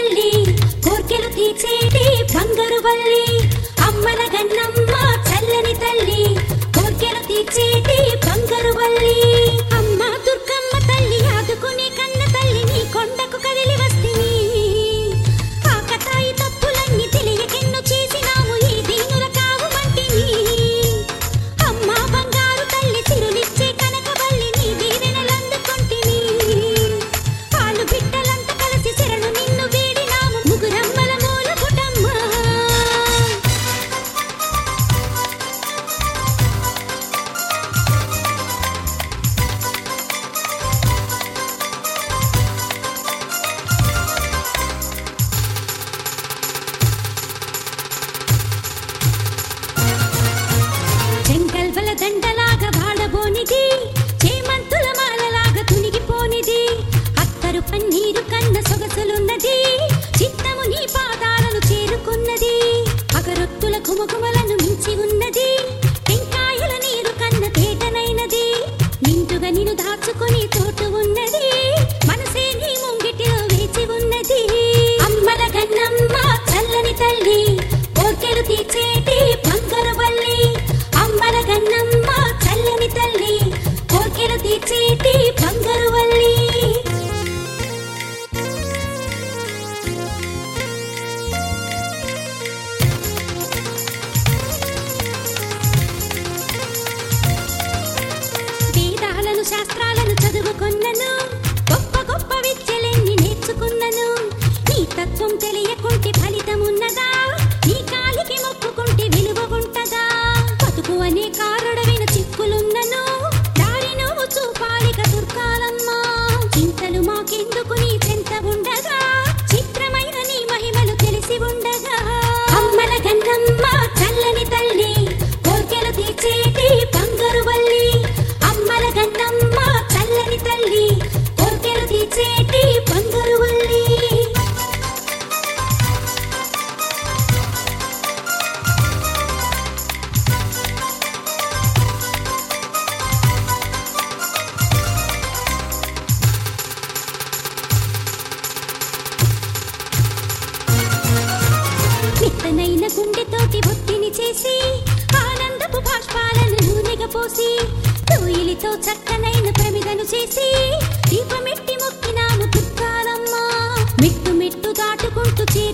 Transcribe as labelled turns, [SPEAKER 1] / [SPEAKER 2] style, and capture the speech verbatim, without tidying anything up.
[SPEAKER 1] తల్లి కోర్కెలు తీర్చేటి బంగారు వల్లి అమ్మల గన్నమ్మ చల్లని తల్లి కోర్కెలు తీర్చేటి బంగారు వల్లి అమ్మ దుర్గమ్మ తల్లి ఆదుకునే కన్న తల్లి నీ కొండకు కదిలి వస్తిని ఆకతాయి తప్పులన్నీ తెలియకెన్ను చేసినాము ఈ దీనుల కావు మంటిని అమ్మ బంగారు తల్లి సిరులిచ్చే కనకవల్లి నీ దీవెనలందుకొంటిని ఆలు బిడ్డలంతా కలిసి శరణు నిన్ను వేడినాము ముగురమ్మల మూల పుటమ్మ చెంగల్వల దండలాగా వాడబోనిది చేమంతుల మాలలాగా తునిగిపోనిది అత్తరు పన్నీరు కన్న సొగసులున్నది చిత్తము నీ పాదాలను చేరుకున్నది అగరొత్తుల గుమగుమలను మించి ఉన్నది టెంకాయల నీరు కన్న తేటనైనది నిండుగా నిన్ను దాచుకుని చోటు ఉన్నది మనసే నీ ముంగిటిలో వేచి ఉన్నది అమ్మల గన్నమ్మ చల్లని తల్లి కోర్కెలు తీర్చేటి బంగారు వల్లి అమ్మల గన్నమ్మ చల్లని తల్లి కోర్కెలు తీర్చేటి బంగారు వల్లి వేదాలను శాస్త్రాలను చదువుకున్నను గొప్ప గొప్ప విద్యలెన్ని నేర్చుకున్నను నీ తత్వం తెలియకుంటే ఫలితమున్నదా నీ కాలికి మొక్కుకుంటే విలువ ఉంటదా బతుకు అనే కారడవిన చిక్కులున్నను దారి నువ్వు చూపాలిక దుర్గాలమ్మ చింతలు మాకెందుకు నీ చెంత ఉండగా చిత్రమైన నీ మహిమలు తెలిసి ఉండగా అమ్మల గన్నమ్మ చల్లని తల్లి కోర్కెలు తీర్చేటి బంగారు వల్లి అమ్మల గన్నమ్మ చల్లని తల్లి కోర్కెలు తీర్చేటి బంగారు వల్లి మెత్తనైన గుండెతోటి ఒత్తిని చేసి ఆనందపు బాష్పాలను నూనెగా పోసి తోయిలితో చక్కనైన ప్రమిదను చేసి దీపమెట్టి మొక్కినాము దుర్గాలమ్మ మెట్టు మెట్టు దాటుకుంటూ చేరి